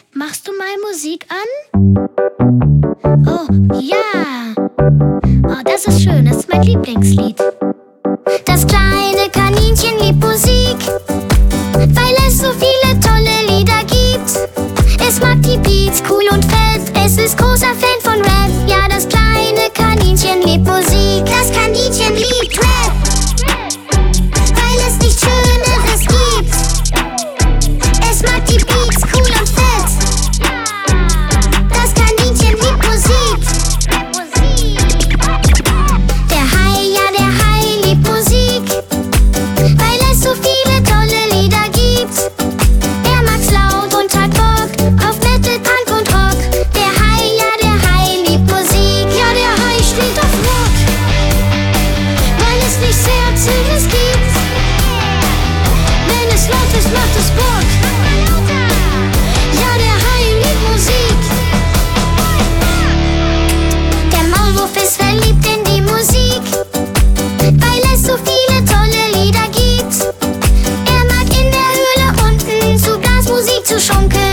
Machst du mal Musik an? Oh, ja. Oh, das ist schön, das ist mein Lieblingslied. Das kleine Kaninchen liebt Musik, weil es so viele tolle Lieder gibt. Es mag die Beats, cool und fett, es ist großer Fan von Rap. Ja, das kleine Kaninchen liebt Musik. Das Kaninchen liebt Rap, weil es nichts Schöneres gibt. Es mag die Beats, cool und fett. Das Kaninchen liebt Musik. Der Hai, ja, der Hai liebt Musik, weil es so viele tolle Lieder gibt. Er mag's laut und hat Bock auf Metal, Punk und Rock. Der Hai, ja, der Hai liebt Musik. Ja, der Hai steht auf Rock, weil es nichts Herziges gibt. Wenn es laut ist, macht es Bock. Ja, der Hai liebt Musik. Der Maulwurf ist verliebt in die Musik, weil es so viele tolle Lieder gibt. Er mag in der Höhle unten zu Blasmusik zu schunkeln.